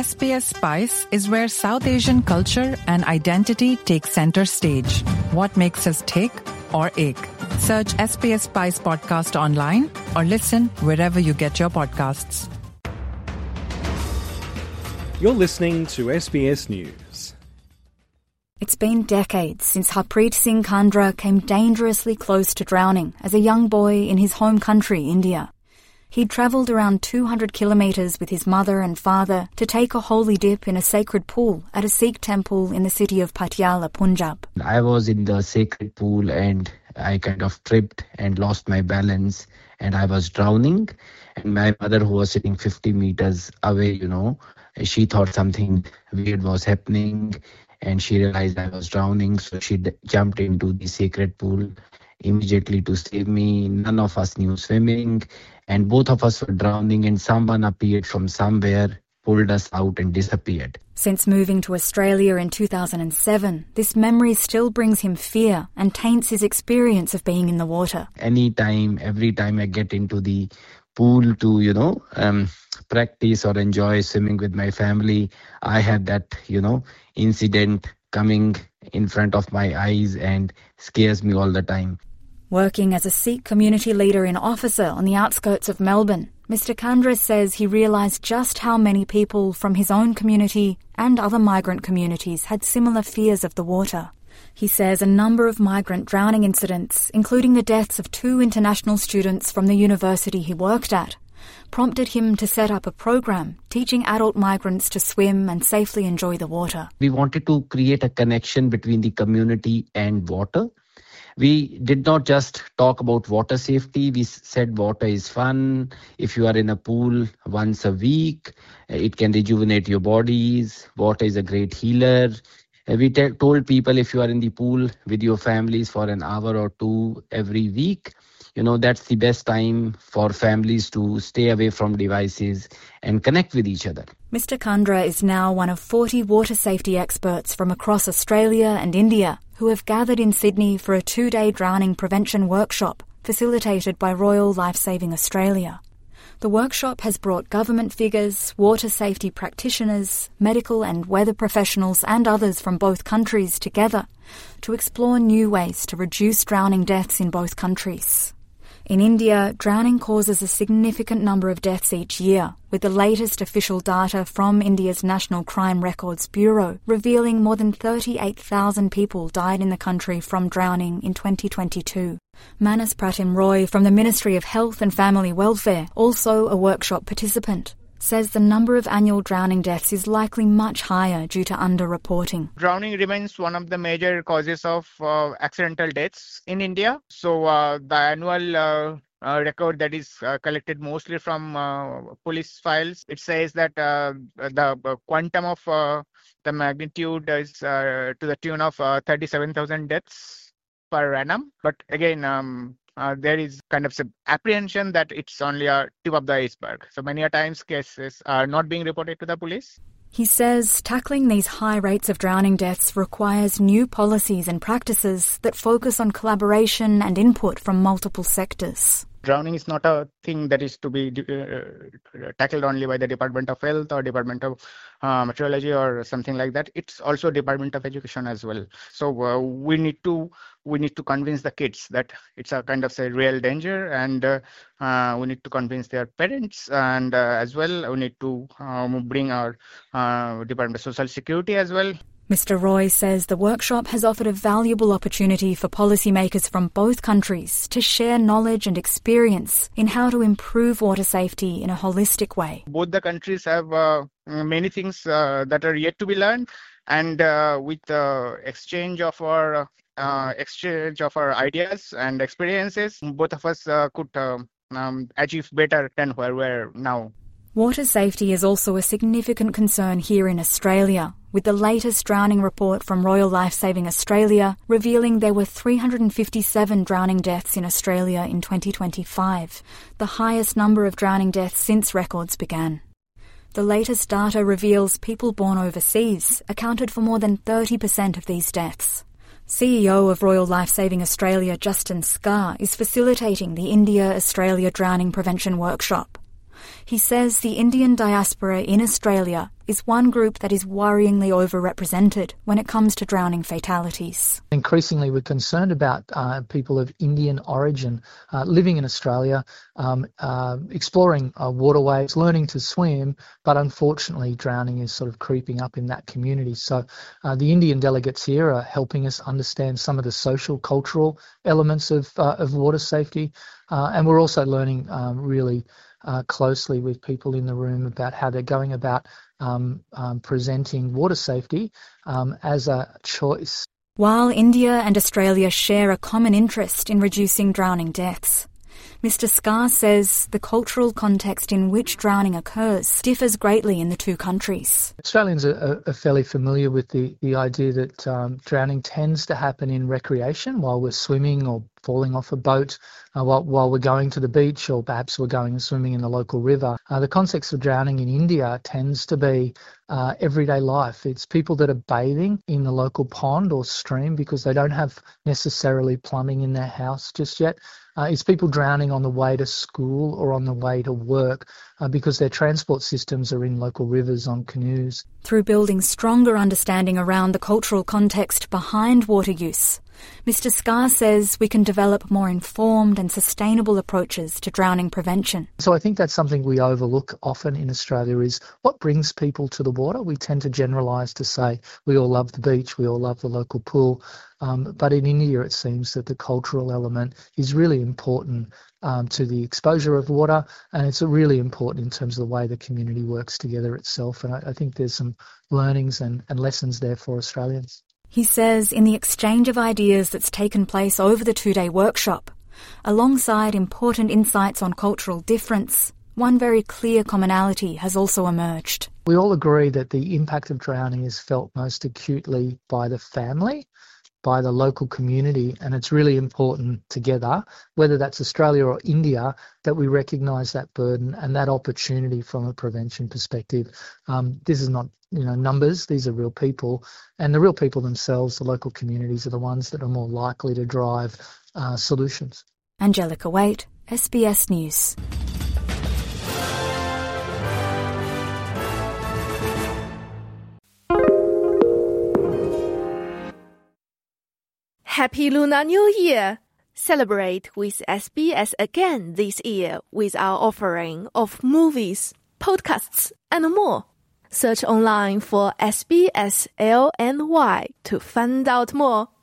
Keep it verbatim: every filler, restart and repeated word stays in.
S B S Spice is where South Asian culture and identity take center stage. What makes us tick or ache? Search S B S Spice podcast online or listen wherever you get your podcasts. You're listening to S B S News. It's been decades since Harpreet Singh Khandra came dangerously close to drowning as a young boy in his home country, India. He'd travelled around two hundred kilometres with his mother and father to take a holy dip in a sacred pool at a Sikh temple in the city of Patiala, Punjab. I was in the sacred pool and I kind of tripped and lost my balance and I was drowning. And my mother, who was sitting fifty metres away, you know, she thought something weird was happening and she realised I was drowning. So she d- jumped into the sacred pool immediately to save me. None of us knew swimming and both of us were drowning, and someone appeared from somewhere, pulled us out and disappeared. Since moving to Australia in two thousand seven, this memory still brings him fear and taints his experience of being in the water. Anytime, every time I get into the pool to, you know, um, practice or enjoy swimming with my family, I have that, you know, incident coming in front of my eyes and scares me all the time. Working as a Sikh community leader in Officer on the outskirts of Melbourne, Mister Khandra says he realised just how many people from his own community and other migrant communities had similar fears of the water. He says a number of migrant drowning incidents, including the deaths of two international students from the university he worked at, prompted him to set up a program teaching adult migrants to swim and safely enjoy the water. We wanted to create a connection between the community and water. We did not just talk about water safety. We said water is fun. If you are in a pool once a week, it can rejuvenate your bodies. Water is a great healer. We t- told people if you are in the pool with your families for an hour or two every week, you know, that's the best time for families to stay away from devices and connect with each other. Mister Khandra is now one of forty water safety experts from across Australia and India who have gathered in Sydney for a two-day drowning prevention workshop facilitated by Royal Lifesaving Australia. The workshop has brought government figures, water safety practitioners, medical and weather professionals and others from both countries together to explore new ways to reduce drowning deaths in both countries. In India, drowning causes a significant number of deaths each year, with the latest official data from India's National Crime Records Bureau revealing more than thirty-eight thousand people died in the country from drowning in twenty twenty-two. Manas Pratim Roy from the Ministry of Health and Family Welfare, also a workshop participant, says the number of annual drowning deaths is likely much higher due to under-reporting. Drowning remains one of the major causes of uh, accidental deaths in India. So uh, the annual uh, uh, record that is uh, collected mostly from uh, police files, it says that uh, the uh, quantum of uh, the magnitude is uh, to the tune of uh, thirty-seven thousand deaths per annum. But again, um, Uh, there is kind of some apprehension that it's only a tip of the iceberg. So many a times cases are not being reported to the police. He says tackling these high rates of drowning deaths requires new policies and practices that focus on collaboration and input from multiple sectors. Drowning is not a thing that is to be uh, tackled only by the Department of Health or Department of uh, Meteorology or something like that. It's also Department of Education as well. So uh, we need to we need to convince the kids that it's a kind of say real danger, and uh, uh, we need to convince their parents, and uh, as well we need to um, bring our uh, Department of Social Security as well. Mister Roy says the workshop has offered a valuable opportunity for policymakers from both countries to share knowledge and experience in how to improve water safety in a holistic way. Both the countries have uh, many things uh, that are yet to be learned, and uh, with the uh, exchange of our uh, exchange of our ideas and experiences, both of us uh, could uh, um, achieve better than where we're now. Water safety is also a significant concern here in Australia, with the latest drowning report from Royal Lifesaving Australia revealing there were three hundred fifty-seven drowning deaths in Australia in twenty twenty-five, the highest number of drowning deaths since records began. The latest data reveals people born overseas accounted for more than thirty percent of these deaths. C E O of Royal Lifesaving Australia, Justin Scarr, is facilitating the India-Australia Drowning Prevention Workshop. He says the Indian diaspora in Australia is one group that is worryingly overrepresented when it comes to drowning fatalities. Increasingly, we're concerned about uh, people of Indian origin uh, living in Australia, um, uh, exploring uh, waterways, learning to swim, but unfortunately drowning is sort of creeping up in that community. So uh, the Indian delegates here are helping us understand some of the social, cultural elements of, uh, of water safety, uh, and we're also learning um, really uh, closely with people in the room about how they're going about um, um, presenting water safety um, as a choice. While India and Australia share a common interest in reducing drowning deaths, Mister Skar says the cultural context in which drowning occurs differs greatly in the two countries. Australians are, are fairly familiar with the, the idea that um, drowning tends to happen in recreation while we're swimming or falling off a boat, uh, while, while we're going to the beach, or perhaps we're going and swimming in the local river. Uh, the context of drowning in India tends to be uh, everyday life. It's people that are bathing in the local pond or stream because they don't have necessarily plumbing in their house just yet. Uh, it's people drowning on the way to school or on the way to work uh, because their transport systems are in local rivers on canoes. Through building stronger understanding around the cultural context behind water use, Mister Skar says we can develop more informed and sustainable approaches to drowning prevention. So I think that's something we overlook often in Australia, is what brings people to the water. We tend to generalise to say we all love the beach, we all love the local pool. Um, but in India, it seems that the cultural element is really important um, to the exposure of water, and it's really important in terms of the way the community works together itself. And I, I think there's some learnings and, and lessons there for Australians. He says in the exchange of ideas that's taken place over the two-day workshop, alongside important insights on cultural difference, one very clear commonality has also emerged. We all agree that the impact of drowning is felt most acutely by the family, by the local community, and it's really important together, whether that's Australia or India, that we recognise that burden and that opportunity from a prevention perspective. Um, this is not, you know, numbers, these are real people, and the real people themselves, the local communities, are the ones that are more likely to drive uh, solutions. Angelica Waite, S B S News. Happy Lunar New Year! Celebrate with S B S again this year with our offering of movies, podcasts, and more. Search online for S B S L N Y to find out more.